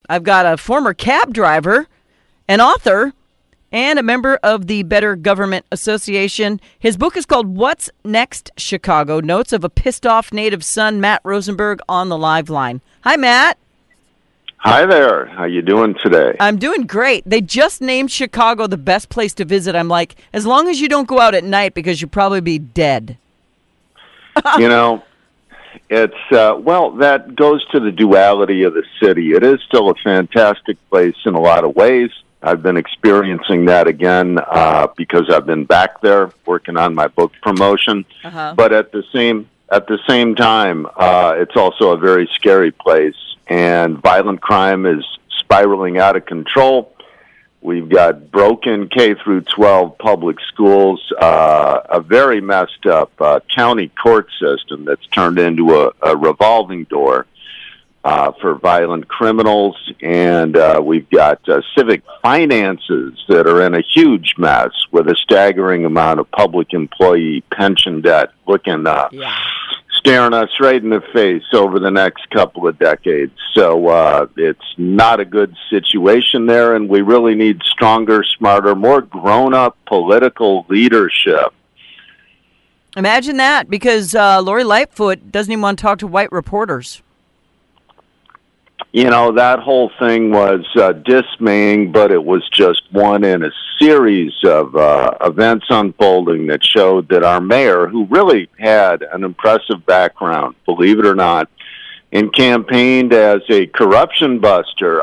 I've got a former cab driver, an author, and a member of the Better Government Association. His book is called What's Next, Chicago? Notes of a Pissed-Off Native Son, Matt Rosenberg, on the live line. Hi, Matt. Hi there. How you doing today? I'm doing great. They just named Chicago the best place to visit. I'm like, as long as you don't go out at night because you'll probably be dead. You know, it's, that goes to the duality of the city. It is still a fantastic place in a lot of ways. I've been experiencing that again because I've been back there working on my book promotion. But at the same time, it's also a very scary place, and violent crime is spiraling out of control. We've got broken K through 12 public schools, a very messed up county court system that's turned into a revolving door for violent criminals, and we've got civic finances that are in a huge mess with a staggering amount of public employee pension debt staring us right in the face over the next couple of decades. So it's not a good situation there, and we really need stronger, smarter, more grown-up political leadership. Imagine that, because Lori Lightfoot doesn't even want to talk to white reporters. You know, that whole thing was dismaying, but it was just one in a series of events unfolding that showed that our mayor, who really had an impressive background, believe it or not, and campaigned as a corruption buster,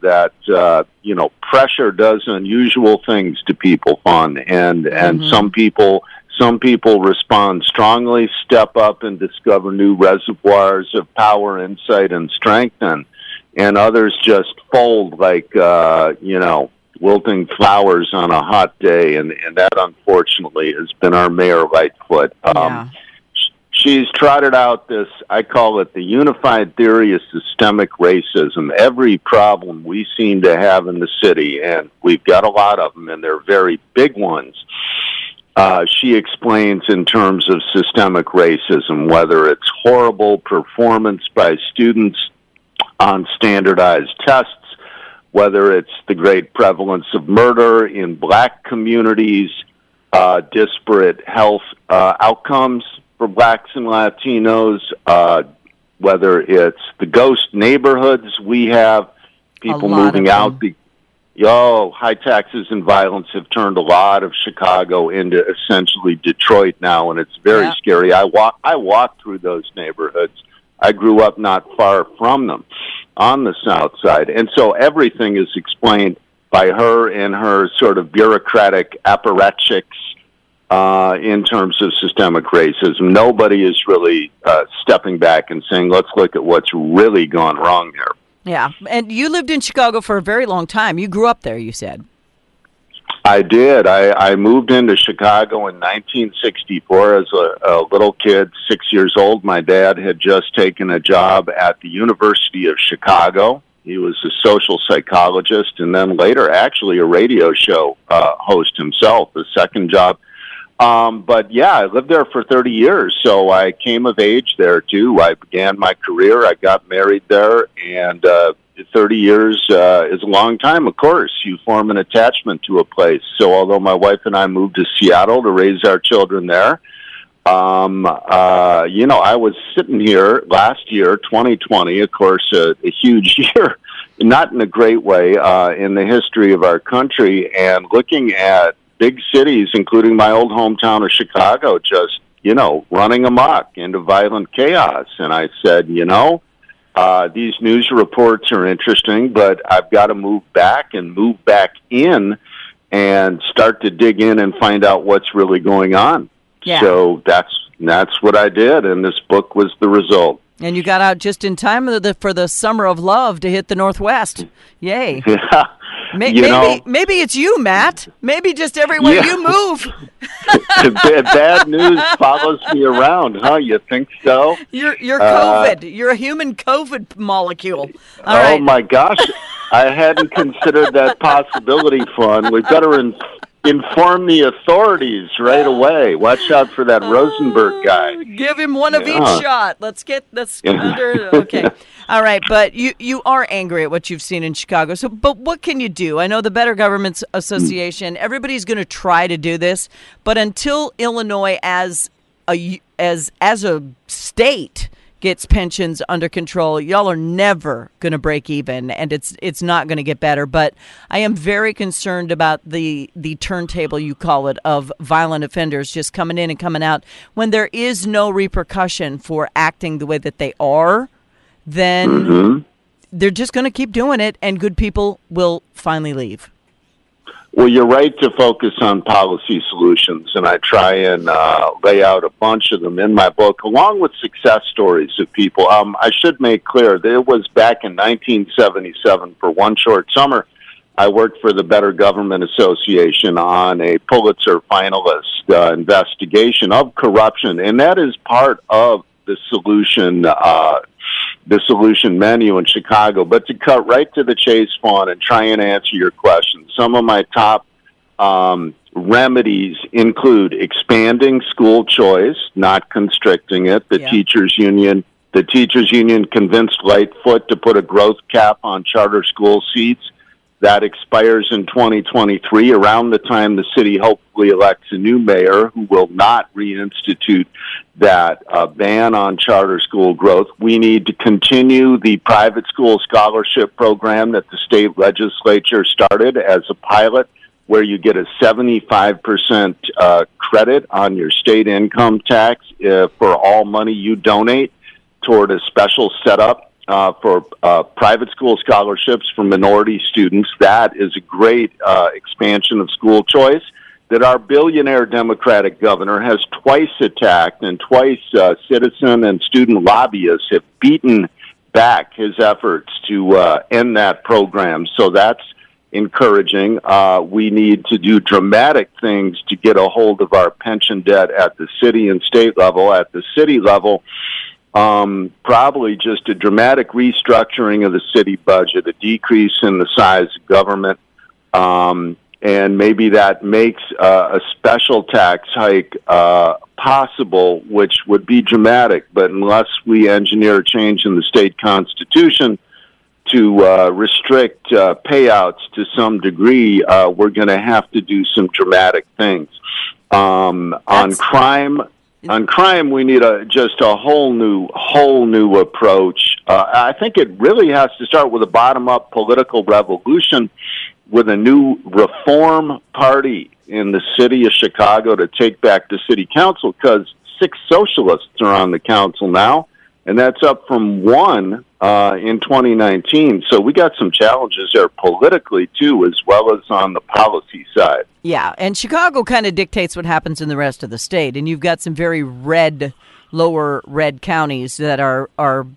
pressure does unusual things to people, and some people respond strongly, step up, and discover new reservoirs of power, insight, and strength, and others just fold like, wilting flowers on a hot day, and that, unfortunately, has been our Mayor Lightfoot. She's trotted out this, I call it the unified theory of systemic racism. Every problem we seem to have in the city, and we've got a lot of them, and they're very big ones, she explains in terms of systemic racism, whether it's horrible performance by students on standardized tests, whether it's the great prevalence of murder in black communities, disparate health outcomes for blacks and Latinos, whether it's the ghost neighborhoods we have, people moving out. High taxes and violence have turned a lot of Chicago into essentially Detroit now, and it's very scary. I walk through those neighborhoods. I grew up not far from them on the south side. And so everything is explained by her and her sort of bureaucratic apparatchiks in terms of systemic racism. Nobody is really stepping back and saying, let's look at what's really gone wrong here. Yeah. And you lived in Chicago for a very long time. You grew up there, you said. I did. I moved into Chicago in 1964 as a little kid, 6 years old. My dad had just taken a job at the University of Chicago. He was a social psychologist, and then later actually a radio show host himself, the second job. But yeah, I lived there for 30 years, so I came of age there too. I began my career. I got married there, and 30 years is a long time, of course. You form an attachment to a place. So although my wife and I moved to Seattle to raise our children there, I was sitting here last year, 2020, of course, a huge year, not in a great way, in the history of our country, and looking at big cities, including my old hometown of Chicago, just, running amok into violent chaos. And I said, these news reports are interesting, but I've got to move back in and start to dig in and find out what's really going on. Yeah. So that's what I did, and this book was the result. And you got out just in time for the summer of love to hit the Northwest. Yay. Yeah. Maybe it's you, Matt. Maybe just everywhere you move. Bad news follows me around, huh? You think so? You're COVID. You're a human COVID molecule. All right. My gosh. I hadn't considered that possibility, Fawn. We better inform the authorities right away. Watch out for that Rosenberg guy. Give him one of each shot. Let's under. Okay. All right, but you are angry at what you've seen in Chicago. So, but what can you do? I know the Better Governments Association, everybody's going to try to do this, but until Illinois as a state gets pensions under control, y'all are never going to break even, and it's not going to get better. But I am very concerned about the turntable, you call it, of violent offenders just coming in and coming out when there is no repercussion for acting the way that they are. Then they're just going to keep doing it, and good people will finally leave. Well, you're right to focus on policy solutions, and I try and lay out a bunch of them in my book, along with success stories of people. I should make clear that it was back in 1977, for one short summer, I worked for the Better Government Association on a Pulitzer finalist investigation of corruption, and that is part of the solution menu in Chicago. But to cut right to the chase, Fawn, and try and answer your question, some of my top remedies include expanding school choice, not constricting it. The teachers union convinced Lightfoot to put a growth cap on charter school seats. That expires in 2023, around the time the city hopefully elects a new mayor who will not reinstitute that ban on charter school growth. We need to continue the private school scholarship program that the state legislature started as a pilot, where you get a 75% credit on your state income tax for all money you donate toward a special setup for private school scholarships for minority students. That is a great expansion of school choice that our billionaire Democratic governor has twice attacked, and twice citizen and student lobbyists have beaten back his efforts to end that program. So that's encouraging. We need to do dramatic things to get a hold of our pension debt at the city and state level. At the city level, probably just a dramatic restructuring of the city budget, a decrease in the size of government, and maybe that makes a special tax hike possible, which would be dramatic. But unless we engineer a change in the state constitution to restrict payouts to some degree, we're going to have to do some dramatic things. On crime, we need just a whole new approach. I think it really has to start with a bottom-up political revolution, with a new reform party in the city of Chicago to take back the city council, because 6 socialists are on the council now, and that's up from 1 in 2019. So we got some challenges there politically, too, as well as on the policy side. Yeah, and Chicago kind of dictates what happens in the rest of the state, and you've got some very lower red counties that are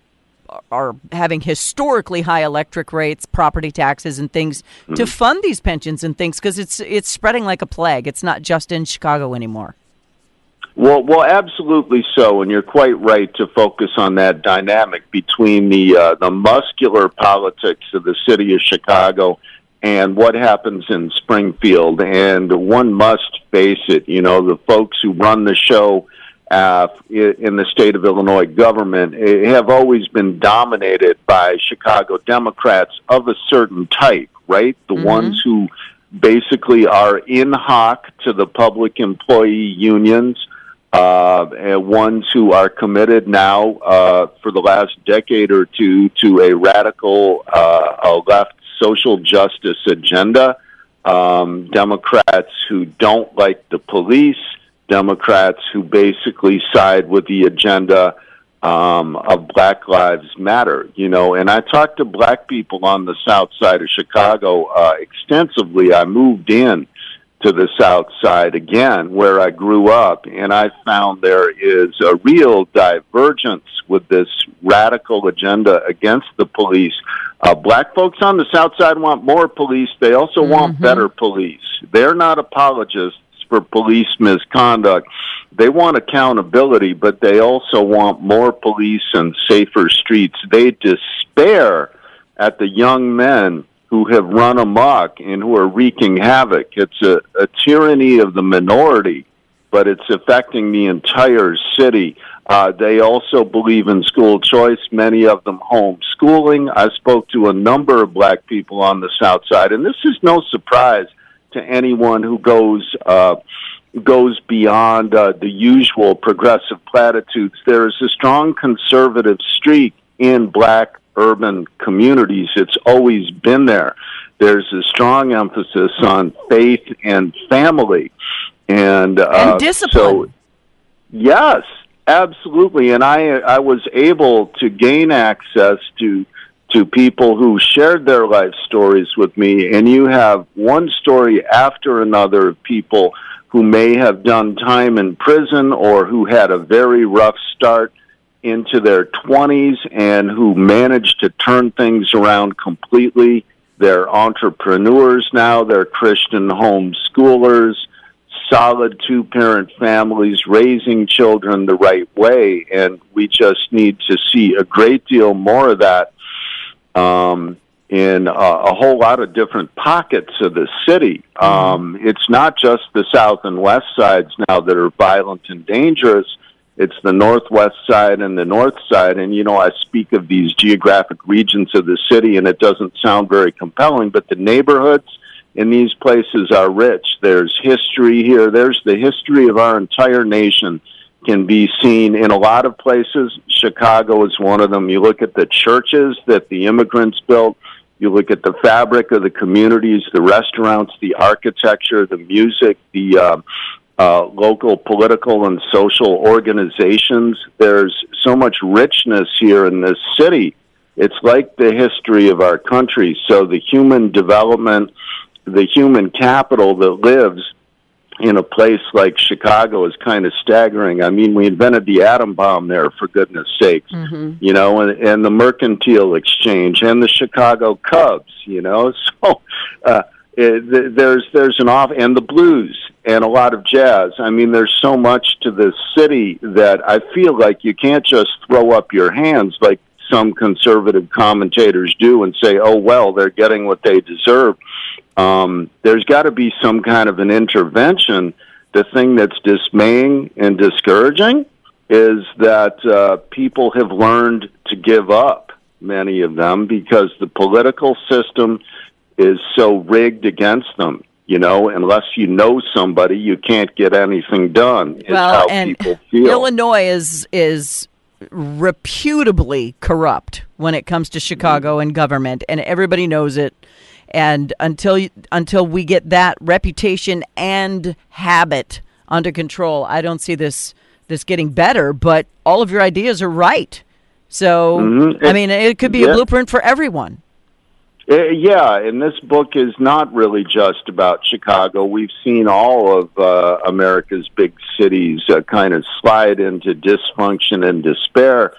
having historically high electric rates, property taxes, and things to fund these pensions and things, because it's spreading like a plague. It's not just in Chicago anymore. Well, absolutely so, and you're quite right to focus on that dynamic between the muscular politics of the city of Chicago and what happens in Springfield. And one must face it, the folks who run the show in the state of Illinois government have always been dominated by Chicago Democrats of a certain type, right? The ones who basically are in hoc to the public employee unions, and ones who are committed now for the last decade or two to a radical left social justice agenda. Democrats who don't like the police, Democrats who basically side with the agenda of Black Lives Matter, and I talked to black people on the south side of Chicago extensively. I moved in to the south side again, where I grew up, and I found there is a real divergence with this radical agenda against the police. Black folks on the south side want more police. They also want better police. They're not apologists for police misconduct. They want accountability, but they also want more police and safer streets. They despair at the young men who have run amok and who are wreaking havoc. It's a tyranny of the minority, but it's affecting the entire city. They also believe in school choice, many of them homeschooling. I spoke to a number of black people on the South Side, and this is no surprise to anyone who goes beyond the usual progressive platitudes. There is a strong conservative streak in black urban communities. It's always been there. There's a strong emphasis on faith and family. And discipline. So, yes, absolutely. And I was able to gain access to people who shared their life stories with me. And you have one story after another of people who may have done time in prison or who had a very rough start into their 20s and who managed to turn things around completely. They're entrepreneurs now. They're Christian homeschoolers, solid two-parent families, raising children the right way. And we just need to see a great deal more of that in a whole lot of different pockets of the city. It's not just the South and West sides now that are violent and dangerous. It's the Northwest side and the North side. And, I speak of these geographic regions of the city, and it doesn't sound very compelling, but the neighborhoods in these places are rich. There's history here. There's the history of our entire nation can be seen in a lot of places. Chicago is one of them. You look at the churches that the immigrants built. You look at the fabric of the communities, the restaurants, the architecture, the music, the local political and social organizations. There's so much richness here in this city. It's like the history of our country. So the human development, the human capital that lives in a place like Chicago is kind of staggering. I mean, we invented the atom bomb there, for goodness sakes, and the Mercantile Exchange and the Chicago Cubs, So there's an off, and the blues and a lot of jazz. I mean, there's so much to this city that I feel like you can't just throw up your hands like some conservative commentators do and say, oh, well, they're getting what they deserve. There's got to be some kind of an intervention. The thing that's dismaying and discouraging is that people have learned to give up, many of them, because the political system is so rigged against them. Unless you know somebody, you can't get anything done. Well, and people feel. Illinois is reputably corrupt when it comes to Chicago and government, and everybody knows it. And until we get that reputation and habit under control, I don't see this getting better. But all of your ideas are right. So, I mean, it could be a blueprint for everyone. Yeah, and this book is not really just about Chicago. We've seen all of America's big cities kind of slide into dysfunction and despair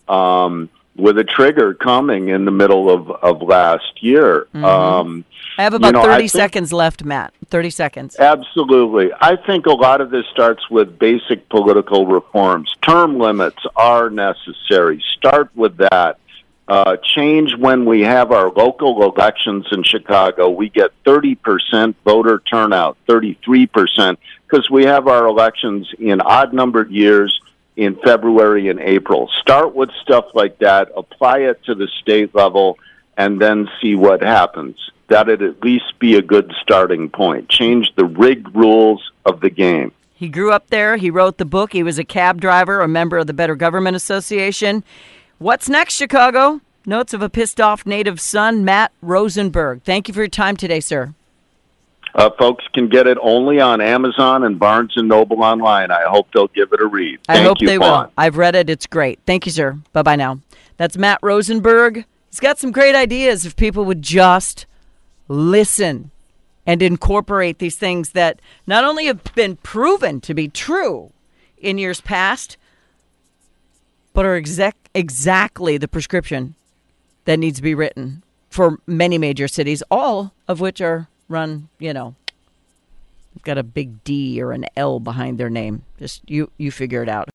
with a trigger coming in the middle of last year. I have about 30 seconds left, Matt. 30 seconds. Absolutely. I think a lot of this starts with basic political reforms. Term limits are necessary. Start with that. Change when we have our local elections in Chicago. We get 30% voter turnout, 33%, because we have our elections in odd-numbered years in February and April. Start with stuff like that, apply it to the state level, and then see what happens. That'd at least be a good starting point. Change the rigged rules of the game. He grew up there. He wrote the book. He was a cab driver, a member of the Better Government Association. What's next, Chicago? Notes of a Pissed-Off Native Son, Matt Rosenberg. Thank you for your time today, sir. Folks can get it only on Amazon and Barnes & Noble online. I hope they'll give it a read. I hope they will. I've read it. It's great. Thank you, sir. Bye-bye now. That's Matt Rosenberg. He's got some great ideas if people would just listen and incorporate these things that not only have been proven to be true in years past, but are exactly the prescription that needs to be written for many major cities, all of which are run, got a big D or an L behind their name. Just you figure it out.